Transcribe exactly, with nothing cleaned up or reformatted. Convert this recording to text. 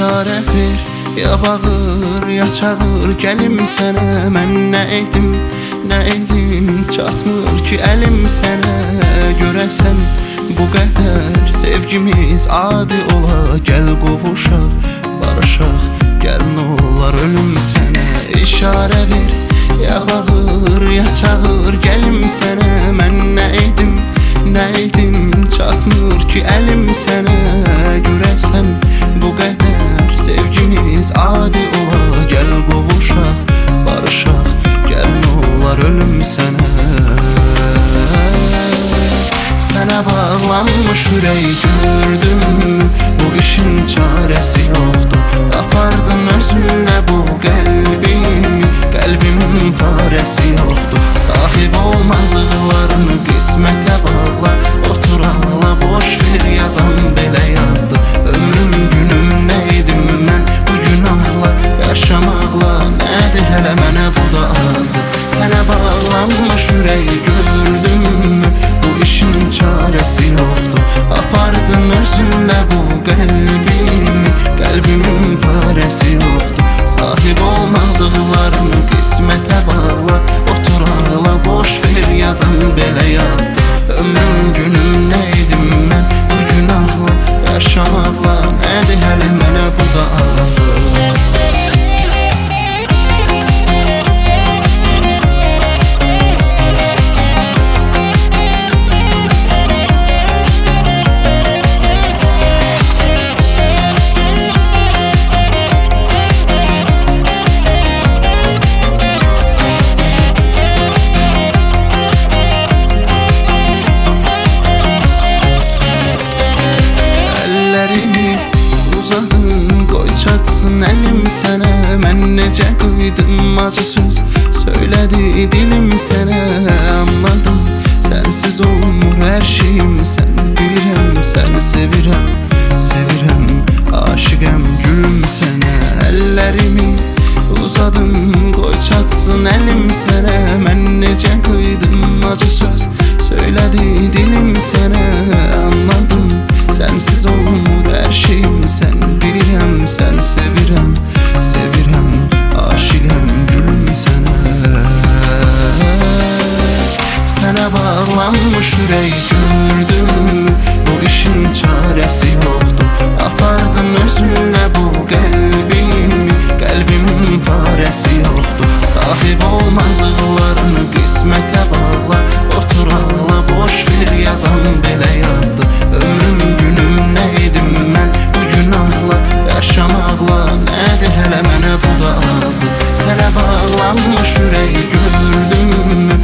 İşarə ver, ya bağır, ya çağır, gəlim sənə. Mən nə edim, nə edim, çatmır ki əlim sənə. Görəsən bu qədər sevgimiz adi ola. Gəl qovuşaq, barışaq, gəl nolar ölüm sənə. İşarə ver, ya bağır, ya çağır, gəlim sənə. Mən nə edim, nə edim, çatmır ki əlim sənə. Görəsən bu qədər sevgimiz adi ola. Gəl qovuşaq, barışaq, gəl nolar ölüm sənə. Sənə bağlanmış ürək gördüm, bu işin çarəsi yoxdur. Apardın özünlə bu qəlbimi, qəlbimin parəsi yoxdur. Sahib olmadıqlarını qismətə bağla, otur ağla, boş ver yazan belə yazdı. Ömrüm günüm nə edim mən bu günahla, yaşamaqla nədir hələ mənə bu da azdır. Sənə bağlanmış ürək gördüm, bu işin çarəsi yoxdur. Apardın özünlə bu qəlbimi, qəlbimin parəsi yoxdur. Sahib olmadıqlarını qismətə bağla, otur ağla, boş ver yazan belə yazdı. Ömrüm günüm nə edim mən bu günahla, yaşamaqla nədir hələ mənə bu da azdır. Çatsın əlim sənə, mən necə qıydım acı söz söylədi dilim sənə. Anladım, sənsiz olmur hər şeyim, sən bilirəm, səni sevirəm, sevirəm, aşiqəm gülüm sənə. Əllərimi uzadım, qoy çatsın əlim sənə, mən necə qıydım acı söz söylədi dilim sənə. Anladım, sənsiz olmur hər şeyim, sən bilirəm, səni sevirəm, sevirəm, aşiqəm gülüm sənə. Sənə bağlanmış ürək gördüm, bu işin çarəsi yoxdur. Apardın özünlə bu qəlbimi, qəlbimin parəsi yoxdur. Sahib olmadıqlarını qismətə bağla, otur ağla, boş ver yazan belə yazdı. Ömrüm günüm nə edim mən bu günahla, yaşamaqla nədir hələ mənə bu da azdır. Sənə bağlanmış ürək gördüm,